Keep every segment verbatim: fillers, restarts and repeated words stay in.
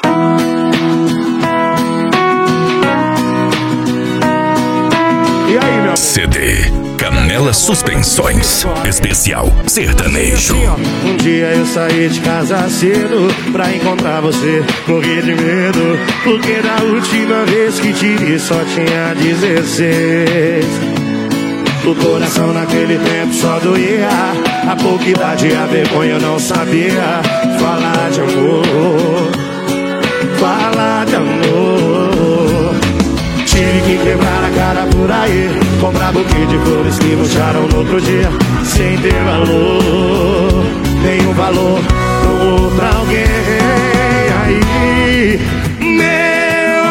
E aí, meu amor? C D Canela Suspensões Especial Sertanejo. Um dia eu saí de casa cedo pra encontrar você, morri de medo, porque da última vez que te vi só tinha dezesseis. O coração naquele tempo só doía, a pouca idade, a vergonha eu não sabia falar de amor, falar de amor. Tive que quebrar a cara por aí, comprar buquê de flores que murcharam no outro dia, sem ter valor, nenhum valor pra outra alguém. Aí, meu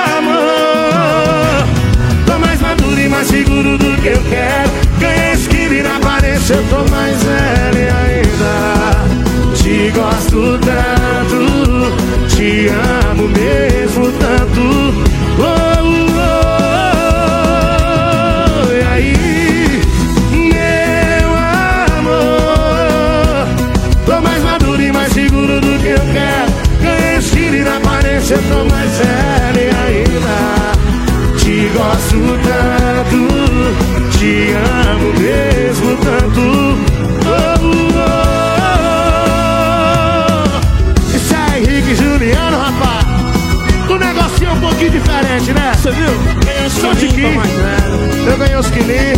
amor, tô mais maduro e mais seguro do que eu quero. Ganhei esquiva e na aparência eu tô mais velho ainda. Te gosto tanto, te amo mesmo tanto. Oh, oh, oh, e aí, meu amor, tô mais maduro e mais seguro do que eu quero. Ganhei estilo e na aparência eu tô mais velho ainda. Te gosto tanto, te amo mesmo tanto. Oh, oh, oh. Isso é Henrique e Juliano, rapaz. O negocinho é um pouquinho diferente, né? Você viu? Ganhei os quilinhos, eu ganhei os quilinhos.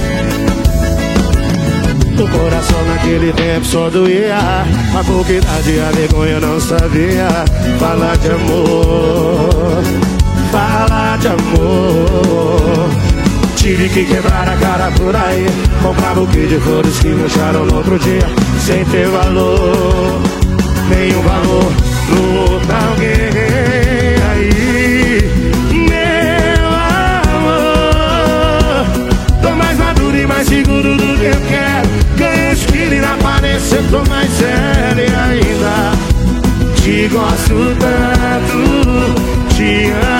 O coração naquele tempo só doía, a pouca idade, a vergonha eu não sabia falar de amor, falar de amor. Tive que quebrar a cara por aí, comprar buquê de flores que murcharam no outro dia, sem ter valor, nenhum valor pro outro alguém. Aí, meu amor, tô mais maduro e mais seguro do que eu quero. Ganhei estilo e na aparência eu tô mais sério ainda. Te gosto tanto, te amo